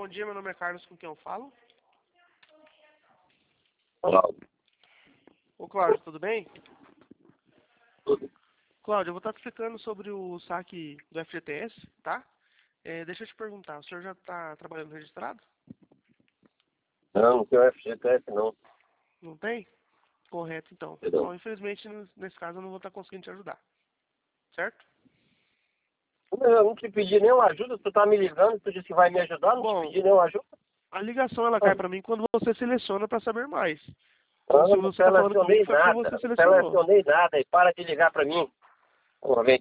bom dia, meu nome é Carlos, com quem eu falo? Cláudio. Ô Cláudio, tudo bem? Tudo. Cláudio, eu vou estar te explicando sobre o saque do FGTS, tá? Deixa eu te perguntar, o senhor já está trabalhando registrado? Não tem o FGTS não. Não tem? Correto, então. Perdão. Bom, infelizmente, nesse caso, eu não vou estar conseguindo te ajudar. Certo? Eu não te pedi nenhuma ajuda, tu tá me ligando, tu disse que vai me ajudar, não Bom, te pedi nenhuma ajuda. a ligação, ela cai para mim quando você seleciona para saber mais. Então, Eu se não você está falando comigo, selecionei foi porque nada, você não selecionou. selecionei nada, e para de ligar pra mim. Pô, vem